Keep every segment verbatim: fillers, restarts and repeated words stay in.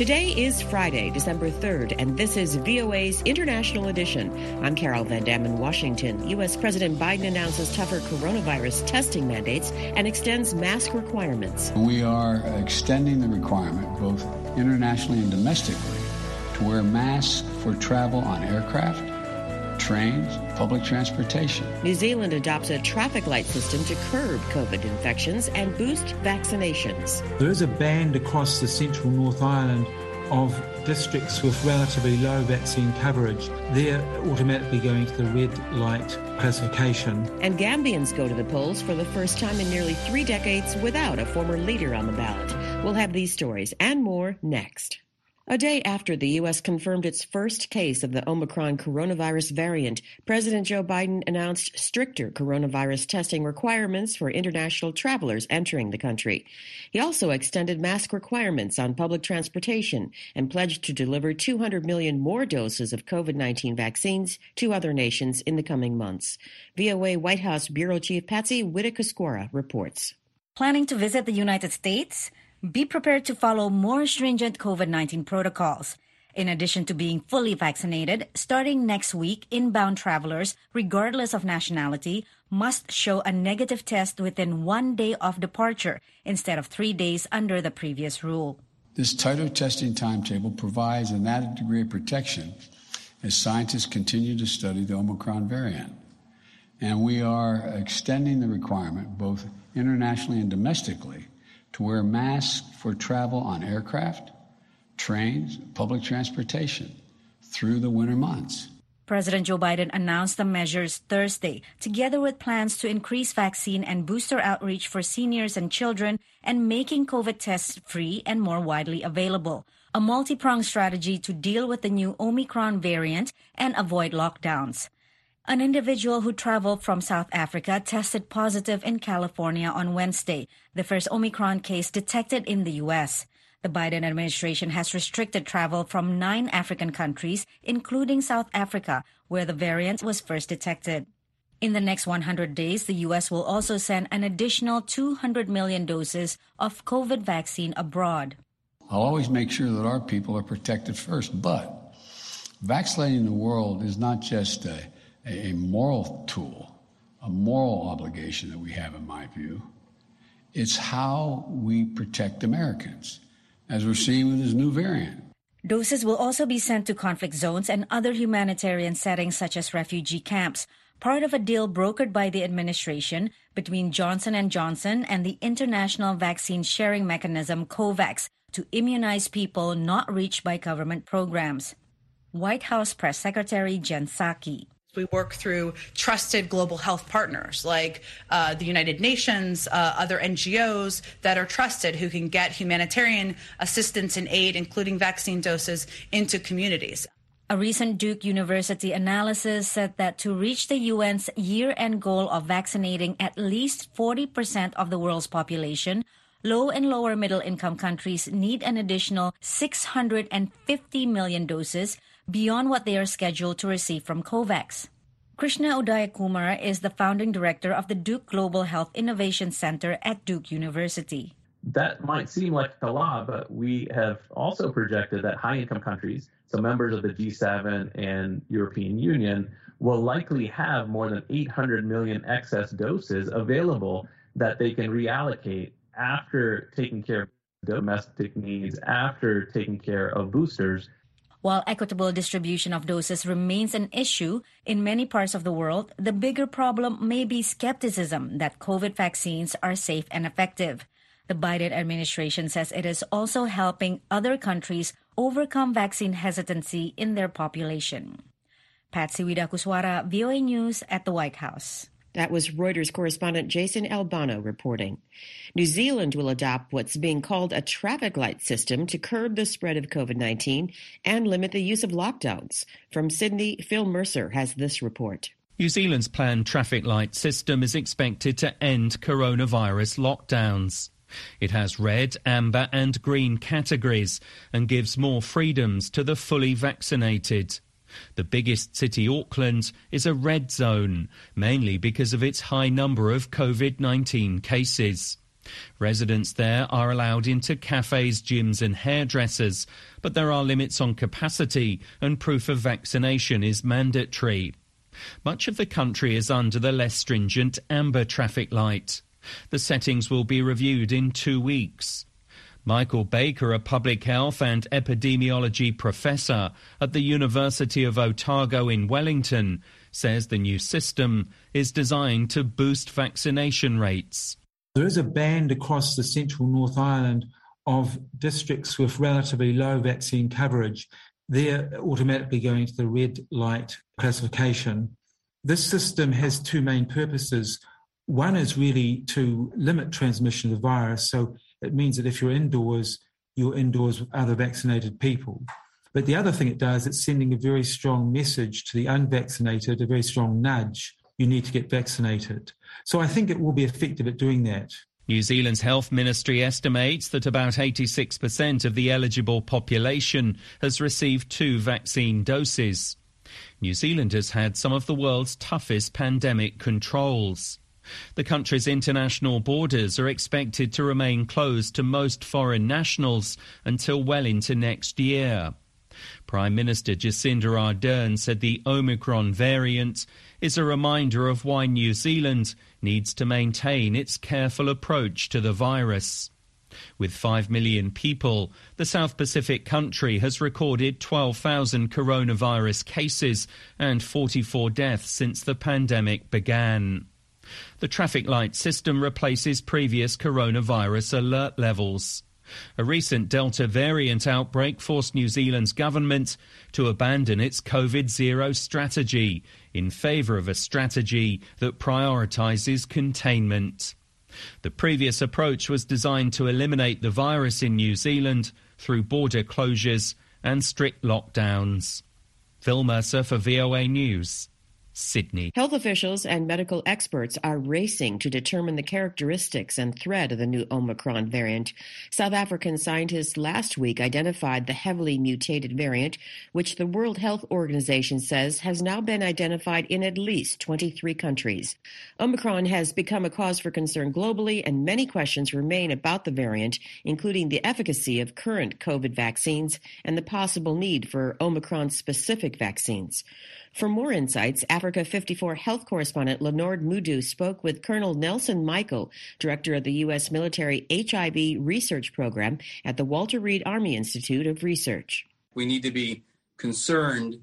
Today is Friday, December third, and this is V O A's International Edition. I'm Carol Van Dam in Washington. U S. President Biden announces tougher coronavirus testing mandates and extends mask requirements. We are extending the requirement, both internationally and domestically, to wear masks for travel on aircraft, trains, public transportation. New Zealand adopts a traffic light system to curb COVID infections and boost vaccinations. There is a band across the central North Island of districts with relatively low vaccine coverage. They're automatically going to the red light classification. And Gambians go to the polls for the first time in nearly three decades without a former leader on the ballot. We'll have these stories and more next. A day after the U S confirmed its first case of the Omicron coronavirus variant, President Joe Biden announced stricter coronavirus testing requirements for international travelers entering the country. He also extended mask requirements on public transportation and pledged to deliver two hundred million more doses of COVID nineteen vaccines to other nations in the coming months. V O A White House Bureau Chief Patsy Widakuswara reports. Planning to visit the United States? Be prepared to follow more stringent COVID nineteen protocols. In addition to being fully vaccinated, starting next week, inbound travelers, regardless of nationality, must show a negative test within one day of departure instead of three days under the previous rule. This tighter testing timetable provides an added degree of protection as scientists continue to study the Omicron variant. And we are extending the requirement, both internationally and domestically, to wear masks for travel on aircraft, trains, public transportation through the winter months. President Joe Biden announced the measures Thursday, together with plans to increase vaccine and booster outreach for seniors and children and making COVID tests free and more widely available. A multi-pronged strategy to deal with the new Omicron variant and avoid lockdowns. An individual who traveled from South Africa tested positive in California on Wednesday, the first Omicron case detected in the U S. The Biden administration has restricted travel from nine African countries, including South Africa, where the variant was first detected. In the next one hundred days, the U S will also send an additional two hundred million doses of COVID vaccine abroad. I'll always make sure that our people are protected first, but vaccinating the world is not just a a moral tool, a moral obligation that we have, in my view. It's how we protect Americans, as we're seeing with this new variant. Doses will also be sent to conflict zones and other humanitarian settings such as refugee camps, part of a deal brokered by the administration between Johnson and Johnson and the International Vaccine Sharing Mechanism, COVAX, to immunize people not reached by government programs. White House Press Secretary Jen Psaki. We work through trusted global health partners like uh, the United Nations, uh, other N G Os that are trusted who can get humanitarian assistance and aid, including vaccine doses, into communities. A recent Duke University analysis said that to reach the U N's year-end goal of vaccinating at least forty percent of the world's population, low and lower middle-income countries need an additional six hundred fifty million doses beyond what they are scheduled to receive from COVAX. Krishna Udayakumar is the founding director of the Duke Global Health Innovation Center at Duke University. That might seem like a lot, but we have also projected that high-income countries, so members of the G seven and European Union, will likely have more than eight hundred million excess doses available that they can reallocate after taking care of domestic needs, after taking care of boosters. While equitable distribution of doses remains an issue in many parts of the world, the bigger problem may be skepticism that COVID vaccines are safe and effective. The Biden administration says it is also helping other countries overcome vaccine hesitancy in their population. Patsy Widakuswara, V O A News at the White House. That was Reuters correspondent Jason Albano reporting. New Zealand will adopt what's being called a traffic light system to curb the spread of COVID nineteen and limit the use of lockdowns. From Sydney, Phil Mercer has this report. New Zealand's planned traffic light system is expected to end coronavirus lockdowns. It has red, amber and green categories and gives more freedoms to the fully vaccinated. The biggest city, Auckland, is a red zone, mainly because of its high number of COVID nineteen cases. Residents there are allowed into cafes, gyms and hairdressers, but there are limits on capacity and proof of vaccination is mandatory. Much of the country is under the less stringent amber traffic light. The settings will be reviewed in two weeks. Michael Baker, a public health and epidemiology professor at the University of Otago in Wellington, says the new system is designed to boost vaccination rates. There is a band across the central North Island of districts with relatively low vaccine coverage. They're automatically going to the red light classification. This system has two main purposes. One is really to limit transmission of the virus. So it means that if you're indoors, you're indoors with other vaccinated people. But the other thing it does, it's sending a very strong message to the unvaccinated, a very strong nudge. You need to get vaccinated. So I think it will be effective at doing that. New Zealand's health ministry estimates that about eighty-six percent of the eligible population has received two vaccine doses. New Zealand has had some of the world's toughest pandemic controls. The country's international borders are expected to remain closed to most foreign nationals until well into next year. Prime Minister Jacinda Ardern said the Omicron variant is a reminder of why New Zealand needs to maintain its careful approach to the virus. With five million people, the South Pacific country has recorded twelve thousand coronavirus cases and forty-four deaths since the pandemic began. The traffic light system replaces previous coronavirus alert levels. A recent Delta variant outbreak forced New Zealand's government to abandon its COVID zero strategy in favour of a strategy that prioritises containment. The previous approach was designed to eliminate the virus in New Zealand through border closures and strict lockdowns. Phil Mercer for V O A News, Sydney. Health officials and medical experts are racing to determine the characteristics and threat of the new Omicron variant. South African scientists last week identified the heavily mutated variant, which the World Health Organization says has now been identified in at least twenty-three countries. Omicron has become a cause for concern globally, and many questions remain about the variant, including the efficacy of current COVID vaccines and the possible need for Omicron-specific vaccines. For more insights, Africa fifty-four health correspondent Lenord Mudu spoke with Colonel Nelson Michael, director of the U S military H I V research program at the Walter Reed Army Institute of Research. We need to be concerned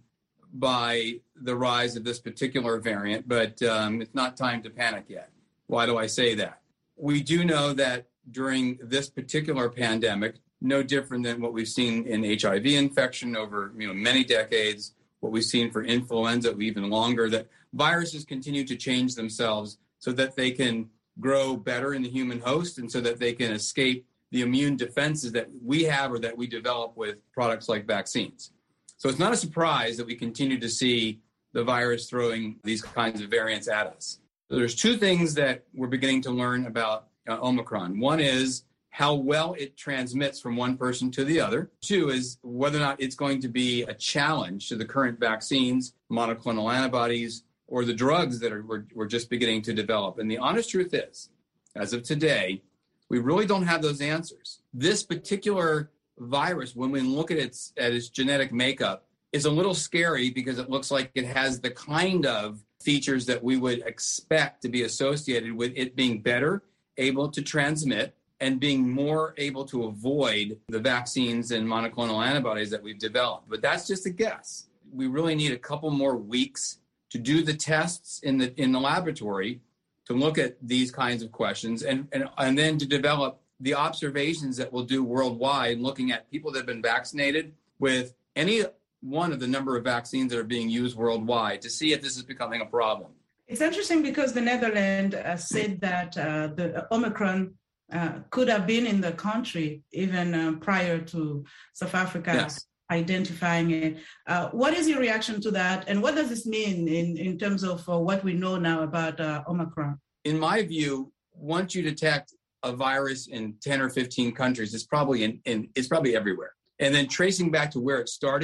by the rise of this particular variant, but um, it's not time to panic yet. Why do I say that? We do know that during this particular pandemic, no different than what we've seen in H I V infection over you know many decades, what we've seen for influenza even longer, that viruses continue to change themselves so that they can grow better in the human host and so that they can escape the immune defenses that we have or that we develop with products like vaccines. So it's not a surprise that we continue to see the virus throwing these kinds of variants at us. So there's two things that we're beginning to learn about uh, Omicron. One is how well it transmits from one person to the other. Two is whether or not it's going to be a challenge to the current vaccines, monoclonal antibodies, or the drugs that are, we're, we're just beginning to develop. And the honest truth is, as of today, we really don't have those answers. This particular virus, when we look at its, at its genetic makeup, is a little scary because it looks like it has the kind of features that we would expect to be associated with it being better able to transmit and being more able to avoid the vaccines and monoclonal antibodies that we've developed. But that's just a guess. We really need a couple more weeks to do the tests in the in the laboratory to look at these kinds of questions and, and, and then to develop the observations that we'll do worldwide, looking at people that have been vaccinated with any one of the number of vaccines that are being used worldwide to see if this is becoming a problem. It's interesting because the Netherlands uh, said that uh, the Omicron Uh, could have been in the country even uh, prior to South Africa yes. identifying it. Uh, what is your reaction to that? And what does this mean in, in terms of uh, what we know now about uh, Omicron? In my view, once you detect a virus in ten or fifteen countries, it's probably in, in it's probably everywhere. And then tracing back to where it started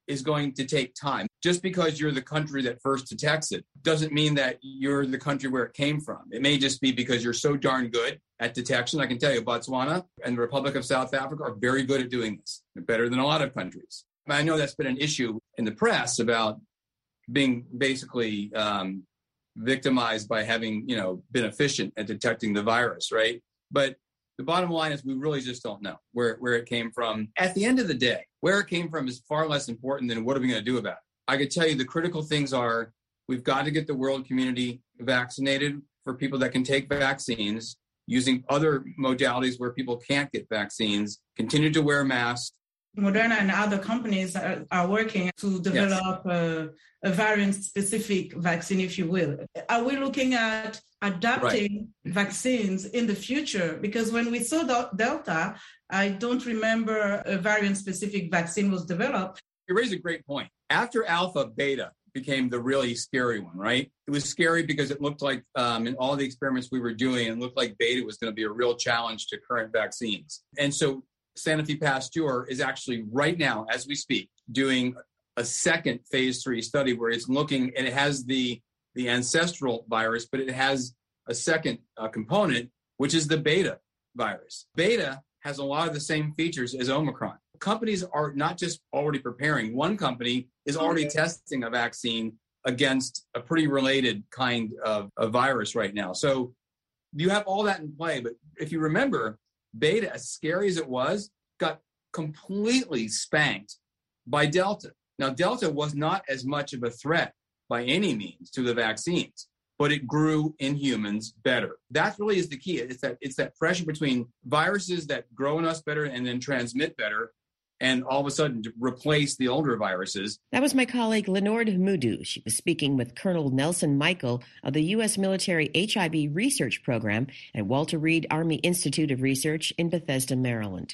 is going to take time. Just because you're the country that first detects it doesn't mean that you're the country where it came from. It may just be because you're so darn good at detection. I can tell you, Botswana and the Republic of South Africa are very good at doing this. They're better than a lot of countries. I know that's been an issue in the press about being basically um, victimized by having, you know, been efficient at detecting the virus, right? But the bottom line is we really just don't know where, where it came from. At the end of the day, where it came from is far less important than what are we going to do about it. I could tell you the critical things are we've got to get the world community vaccinated for people that can take vaccines, using other modalities where people can't get vaccines, continue to wear masks. Moderna and other companies are, are working to develop yes. a, a variant-specific vaccine, if you will. Are we looking at adapting right. vaccines in the future? Because when we saw the Delta, I don't remember a variant-specific vaccine was developed. You raise a great point. After Alpha, Beta became the really scary one, right? It was scary because it looked like um, in all the experiments we were doing, it looked like Beta was going to be a real challenge to current vaccines. And so Sanofi Pasteur is actually right now, as we speak, doing a second phase three study where it's looking, and it has the, the ancestral virus, but it has a second uh, component, which is the beta virus. Beta has a lot of the same features as Omicron. Companies are not just already preparing. One company is already testing a vaccine against a pretty related kind of a virus right now. So you have all that in play. But if you remember, Beta, as scary as it was, got completely spanked by Delta. Now, Delta was not as much of a threat by any means to the vaccines, but it grew in humans better. That really is the key. It's that it's that pressure between viruses that grow in us better and then transmit better, and all of a sudden to replace the older viruses. That was my colleague Lenord Mudu. She was speaking with Colonel Nelson Michael of the U S military H I V research program at Walter Reed Army Institute of Research in Bethesda, Maryland.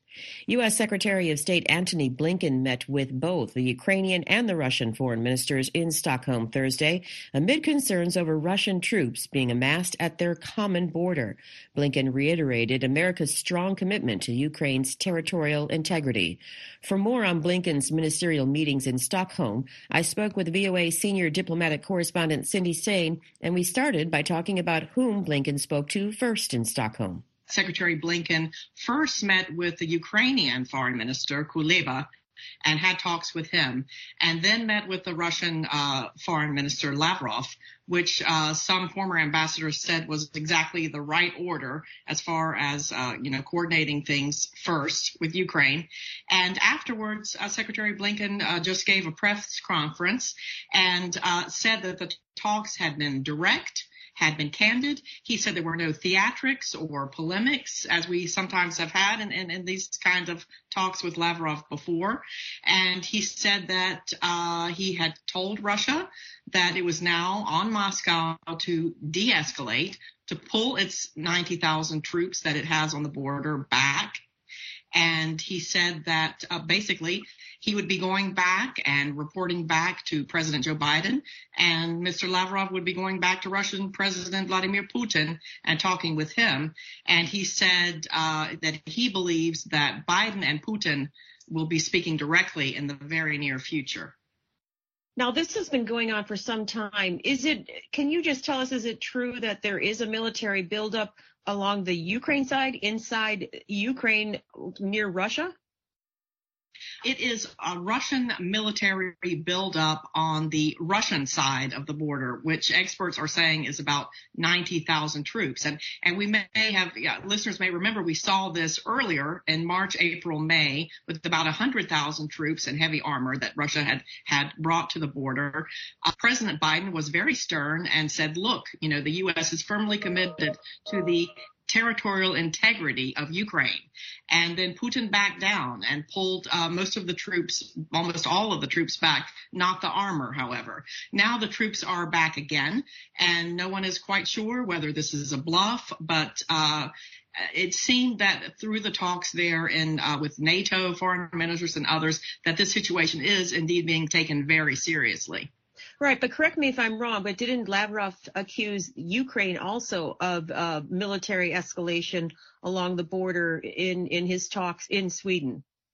U S Secretary of State Antony Blinken met with both the Ukrainian and the Russian foreign ministers in Stockholm Thursday amid concerns over Russian troops being amassed at their common border. Blinken reiterated America's strong commitment to Ukraine's territorial integrity. For more on Blinken's ministerial meetings in Stockholm, I spoke with V O A senior diplomatic correspondent Cindy Sain, and we started by talking about whom Blinken spoke to first in Stockholm. Secretary Blinken first met with the Ukrainian foreign minister, Kuleba, and had talks with him, and then met with the Russian uh, foreign minister, Lavrov, which uh, some former ambassadors said was exactly the right order as far as, uh, you know, coordinating things first with Ukraine. And afterwards, uh, Secretary Blinken uh, just gave a press conference and uh, said that the talks had been direct, had been candid. He said there were no theatrics or polemics, as we sometimes have had in, in, in these kinds of talks with Lavrov before. And he said that uh, he had told Russia that it was now on Moscow to de-escalate, to pull its ninety thousand troops that it has on the border back. And he said that uh, basically he would be going back and reporting back to President Joe Biden, and Mister Lavrov would be going back to Russian President Vladimir Putin and talking with him. And he said uh, that he believes that Biden and Putin will be speaking directly in the very near future. Now, this has been going on for some time. Is it? Can you just tell us, is it true that there is a military buildup along the Ukraine side, inside Ukraine, near Russia? It is a Russian military buildup on the Russian side of the border, which experts are saying is about ninety thousand troops. And and we may have, yeah, listeners may remember, we saw this earlier in March, April, May, with about one hundred thousand troops and heavy armor that Russia had, had brought to the border. Uh, President Biden was very stern and said, look, you know, the U S is firmly committed to the territorial integrity of Ukraine. And then Putin backed down and pulled uh, most of the troops, almost all of the troops back, not the armor, however. Now the troops are back again, and no one is quite sure whether this is a bluff, but uh, it seemed that through the talks there in uh, with NATO, foreign ministers and others, that this situation is indeed being taken very seriously. Right, but correct me if I'm wrong, but didn't Lavrov accuse Ukraine also of uh, military escalation along the border in, in his talks in Sweden?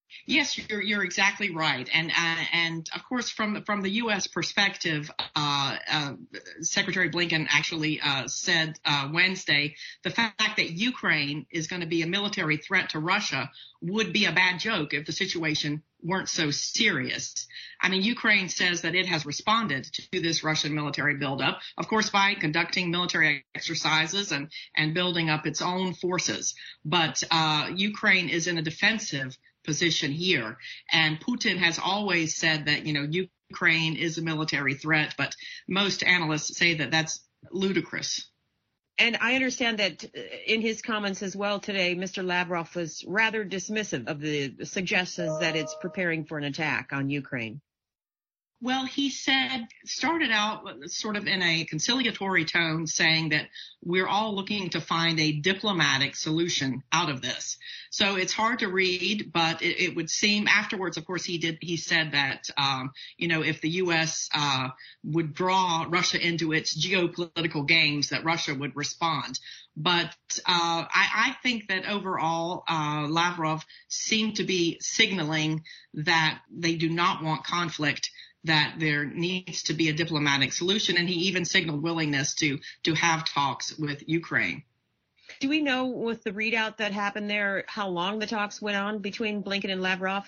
Yes, you're you're exactly right, and uh, and of course from the, from the U S perspective, uh, uh, Secretary Blinken actually uh, said uh, Wednesday the fact that Ukraine is going to be a military threat to Russia would be a bad joke if the situation weren't so serious. I mean, Ukraine says that it has responded to this Russian military buildup, of course, by conducting military exercises and and building up its own forces. But uh, Ukraine is in a defensive position here. And Putin has always said that, you know, Ukraine is a military threat, but most analysts say that that's ludicrous. And I understand that in his comments as well today, Mister Lavrov was rather dismissive of the suggestions that it's preparing for an attack on Ukraine. Well, he said, started out sort of in a conciliatory tone, saying that we're all looking to find a diplomatic solution out of this. So it's hard to read, but it, it would seem afterwards, of course, he did. He said that, um, you know, if the U S uh, would draw Russia into its geopolitical games, that Russia would respond. But uh, I, I think that overall, uh, Lavrov seemed to be signaling that they do not want conflict, that there needs to be a diplomatic solution. And he even signaled willingness to to have talks with Ukraine. Do we know with the readout that happened there, how long the talks went on between Blinken and Lavrov?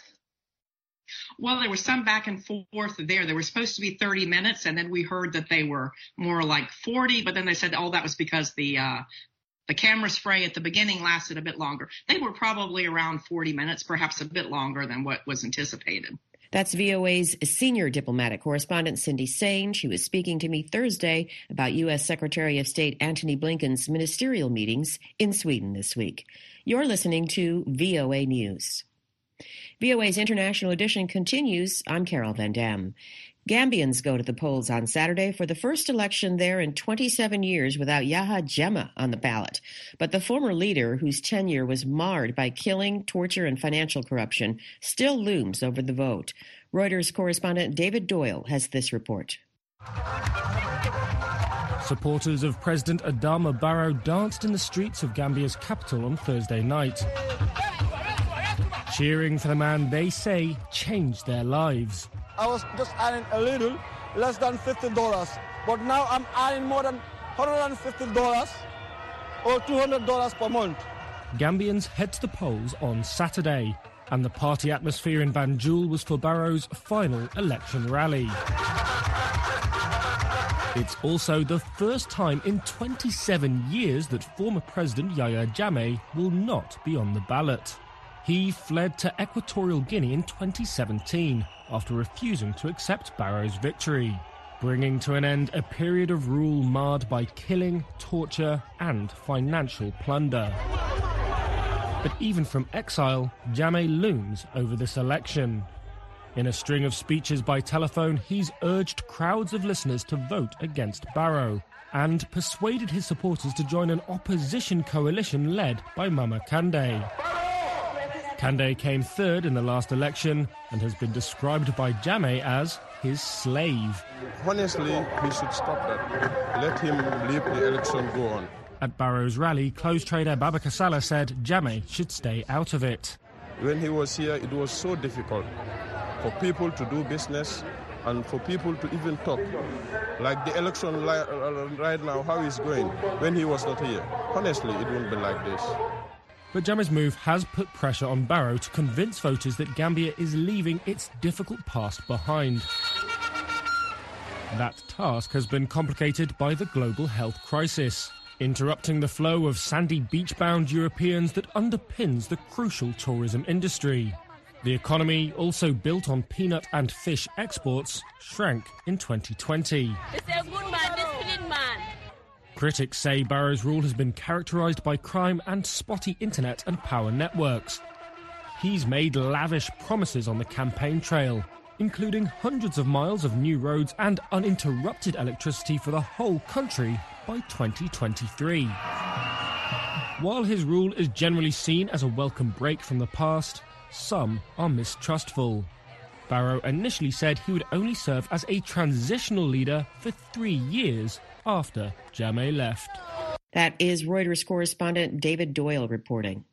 Well, there was some back and forth there. They were supposed to be thirty minutes, and then we heard that they were more like forty. But then they said, oh, that was because the uh, the camera spray at the beginning lasted a bit longer. They were probably around forty minutes, perhaps a bit longer than what was anticipated. That's V O A's senior diplomatic correspondent, Cindy Saine. She was speaking to me Thursday about U S Secretary of State Antony Blinken's ministerial meetings in Sweden this week. You're listening to V O A News. V O A's International Edition continues. I'm Carol Van Dam. Gambians go to the polls on Saturday for the first election there in twenty-seven years without Yahya Jammeh on the ballot. But the former leader, whose tenure was marred by killing, torture, and financial corruption, still looms over the vote. Reuters correspondent David Doyle has this report. Supporters of President Adama Barrow danced in the streets of Gambia's capital on Thursday night, cheering for the man they say changed their lives. I was just earning a little, less than fifty dollars. But now I'm earning more than one hundred fifty dollars or two hundred dollars per month. Gambians head to the polls on Saturday, and the party atmosphere in Banjul was for Barrow's final election rally. It's also the first time in twenty-seven years that former President Yahya Jammeh will not be on the ballot. He fled to Equatorial Guinea in twenty seventeen after refusing to accept Barrow's victory, bringing to an end a period of rule marred by killing, torture, and financial plunder. But even from exile, Jammeh looms over this election. In a string of speeches by telephone, he's urged crowds of listeners to vote against Barrow and persuaded his supporters to join an opposition coalition led by Mama Kandeh. Kandeh came third in the last election and has been described by Jammeh as his slave. Honestly, we should stop that. Let him leave the election go on. At Barrow's rally, clothes trader Babakar Salah said Jammeh should stay out of it. When he was here, it was so difficult for people to do business and for people to even talk. Like the election li- right now, how it's going, when he was not here. Honestly, it wouldn't be like this. But Jammeh's move has put pressure on Barrow to convince voters that Gambia is leaving its difficult past behind. That task has been complicated by the global health crisis, interrupting the flow of sandy beach-bound Europeans that underpins the crucial tourism industry. The economy, also built on peanut and fish exports, shrank in twenty twenty. It's a good man, disciplined man. Critics say Barrow's rule has been characterised by crime and spotty internet and power networks. He's made lavish promises on the campaign trail, including hundreds of miles of new roads and uninterrupted electricity for the whole country by twenty twenty-three. While his rule is generally seen as a welcome break from the past, some are mistrustful. Barrow initially said he would only serve as a transitional leader for three years after Jammeh left. That is Reuters correspondent David Doyle reporting.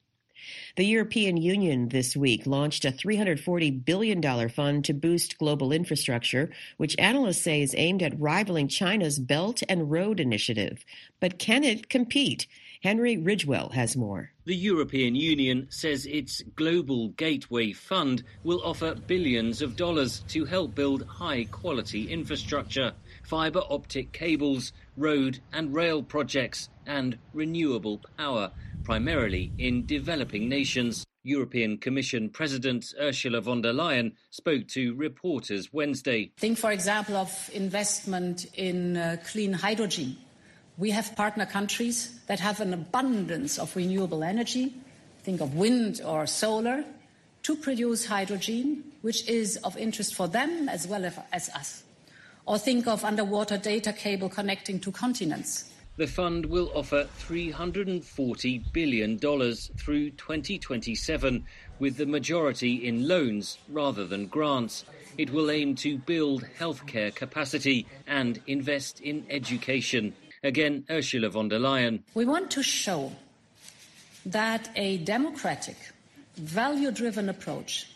The European Union this week launched a three hundred forty billion dollars fund to boost global infrastructure, which analysts say is aimed at rivaling China's Belt and Road Initiative. But can it compete? Henry Ridgwell has more. The European Union says its Global Gateway Fund will offer billions of dollars to help build high-quality infrastructure, fibre optic cables, road and rail projects, and renewable power, primarily in developing nations. European Commission President Ursula von der Leyen spoke to reporters Wednesday. Think, for example, of investment in uh, clean hydrogen. We have partner countries that have an abundance of renewable energy, think of wind or solar, to produce hydrogen, which is of interest for them as well as us. Or think of underwater data cable connecting two continents. The fund will offer three hundred forty billion dollars through twenty twenty-seven, with the majority in loans rather than grants. It will aim to build healthcare capacity and invest in education. Again, Ursula von der Leyen. We want to show that a democratic, value-driven approach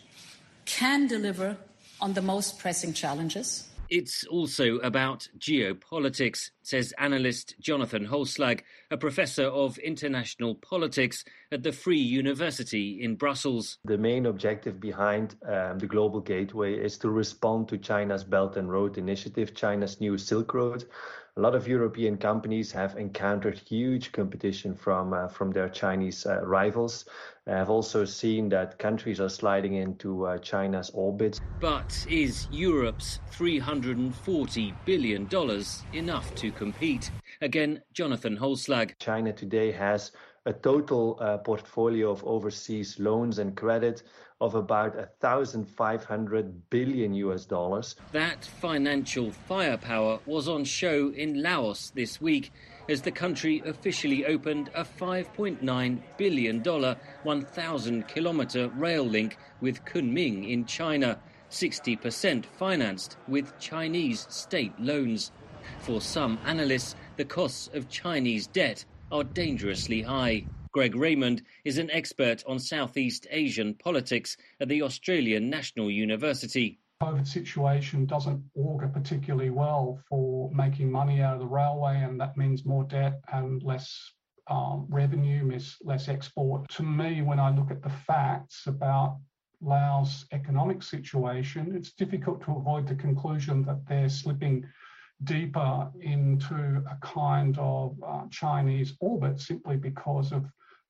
can deliver on the most pressing challenges. It's also about geopolitics, says analyst Jonathan Holslag, a professor of international politics at the Free University in Brussels. The main objective behind um, the Global Gateway is to respond to China's Belt and Road Initiative, China's new Silk Road. A lot of European companies have encountered huge competition from uh, from their Chinese uh, rivals. I've also seen that countries are sliding into uh, China's orbit. But is Europe's three hundred forty billion dollars enough to compete? Again, Jonathan Holslag. China today has a total uh, portfolio of overseas loans and credit of about one thousand five hundred billion U S dollars. That financial firepower was on show in Laos this week as the country officially opened a five point nine billion dollars, one thousand kilometre rail link with Kunming in China, sixty percent financed with Chinese state loans. For some analysts, the costs of Chinese debt are dangerously high. Greg Raymond is an expert on Southeast Asian politics at the Australian National University. The COVID situation doesn't augur particularly well for making money out of the railway, and that means more debt and less um, revenue, less, less export. To me, when I look at the facts about Laos' economic situation, it's difficult to avoid the conclusion that they're slipping deeper into a kind of uh, Chinese orbit simply because of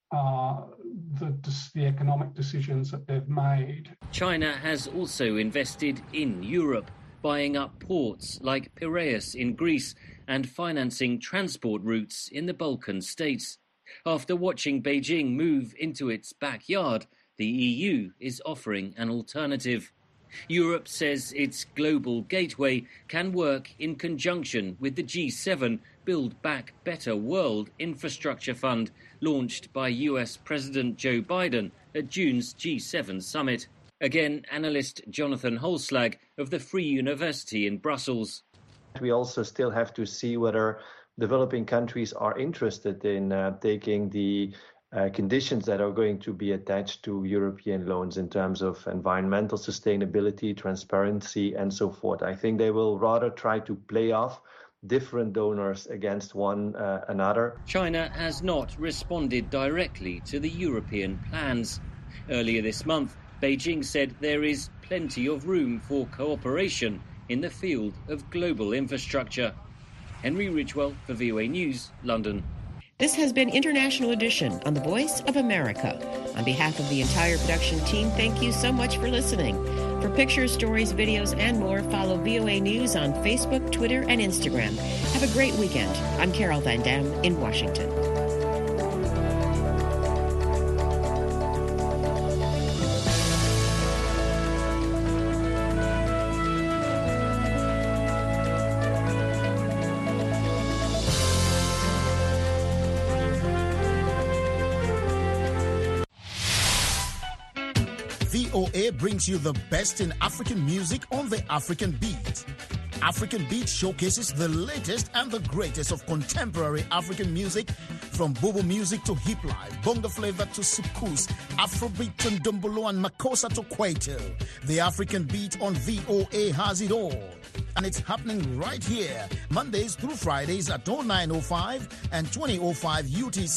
uh, the, the economic decisions that they've made. China has also invested in Europe, buying up ports like Piraeus in Greece and financing transport routes in the Balkan states. After watching Beijing move into its backyard, the E U is offering an alternative. Europe says its Global Gateway can work in conjunction with the G seven Build Back Better World Infrastructure Fund, launched by U S President Joe Biden at June's G seven summit. Again, analyst Jonathan Holslag of the Free University in Brussels. We also still have to see whether developing countries are interested in uh, taking the Uh, conditions that are going to be attached to European loans in terms of environmental sustainability, transparency, and so forth. I think they will rather try to play off different donors against one uh, another. China has not responded directly to the European plans. Earlier this month, Beijing said there is plenty of room for cooperation in the field of global infrastructure. Henry Ridgwell for V O A News, London. This has been International Edition on the Voice of America. On behalf of the entire production team, thank you so much for listening. For pictures, stories, videos, and more, follow V O A News on Facebook, Twitter, and Instagram. Have a great weekend. I'm Carol Van Dam in Washington. V O A brings you the best in African music on the African Beat. African Beat showcases the latest and the greatest of contemporary African music From Bobo music to hip life, bongo flavor to sukus, Afrobeat to Ndombolo and Makossa to Kwaito. The African Beat on V O A has it all. And it's happening right here, Mondays through Fridays at oh nine oh five and twenty oh five U T C.